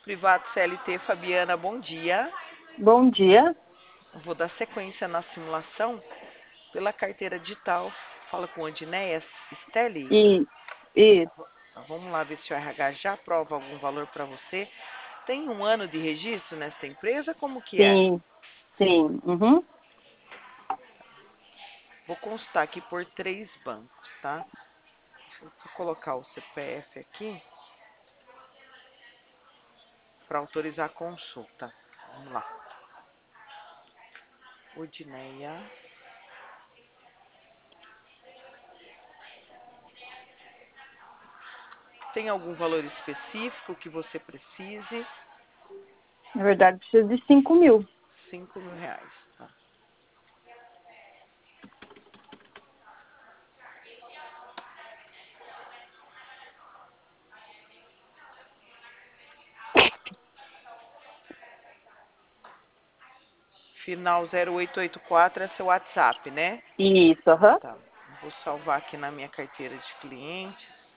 Privado CLT, Fabiana, bom dia. Bom dia. Vou dar sequência na simulação pela carteira digital. Fala com Andinéia Stelli. E, e Vamos lá ver se o RH já aprova algum valor para você. Tem um ano de registro nesta empresa? Como que é? sim, sim. Uhum. Vou constar aqui por 3 bancos, tá? Deixa eu só colocar o CPF aqui para autorizar a consulta. Vamos lá. Odineia. Tem algum valor específico que você precise? Na verdade, precisa de 5.000. 5.000 reais, tá? Final 0884 é seu WhatsApp, né? Isso, aham. Tá. Vou salvar aqui na minha carteira de clientes.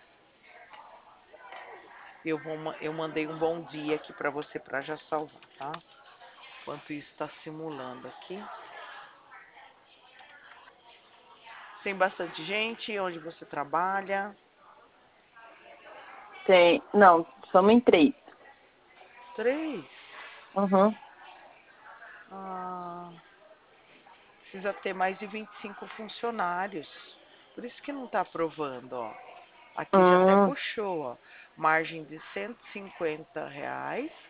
Eu mandei um bom dia aqui para você para já salvar, tá? Enquanto isso está simulando aqui. Tem bastante gente onde você trabalha? Tem. Não, somos em 3. 3? Uhum. Ah, precisa ter mais de 25 funcionários. Por isso que não está aprovando, ó. Aqui já até Hum. puxou, ó. Margem de R$ 150.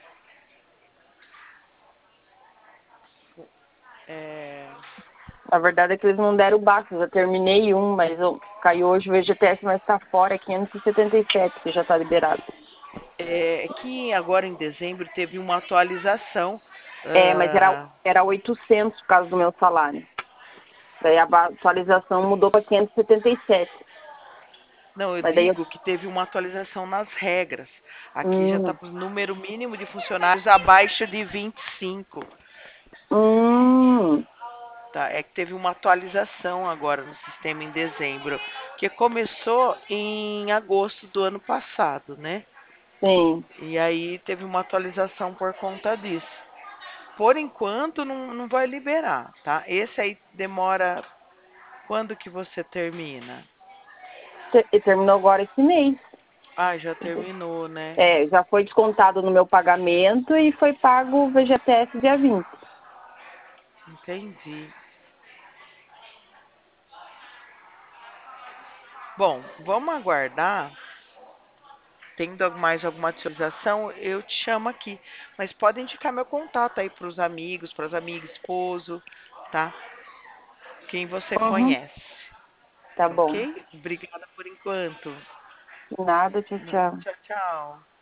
É, Na verdade é que eles não deram o basta. Já terminei um, mas caiu hoje o VGTS, mas está fora, é 577 que já está liberado. que agora em dezembro teve uma atualização. É, mas ah, era 800 por causa do meu salário. Daí a atualização mudou para 577. não, eu Mas daí eu... digo que teve uma atualização nas regras. Aqui já está Hum. com o número mínimo de funcionários abaixo de 25. Hum. Tá? É que teve uma atualização agora no sistema em dezembro, que começou em agosto do ano passado, né? Sim. E aí teve uma atualização por conta disso. Por enquanto não vai liberar, tá? Esse aí demora. Quando que você termina? E terminou agora esse mês. Ah, já terminou, né? É, já foi descontado no meu pagamento e foi pago o VGTS dia 20. Entendi. Bom, vamos aguardar. Tendo mais alguma atualização, eu te chamo aqui. Mas pode indicar meu contato aí para os amigos, para as amigas, esposo, tá? Quem você Uhum. conhece, Tá bom. ok? Obrigada por enquanto. Nada, tchau, tchau. Tchau, tchau.